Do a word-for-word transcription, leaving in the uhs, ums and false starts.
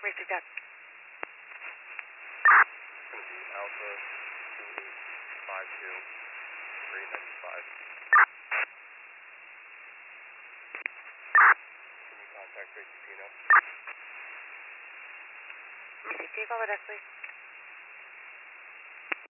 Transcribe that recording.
Racing Duck. It's going to be Alpha two eight five two three nine five. Can you contact Tracy Pino? Can you call the desk, please?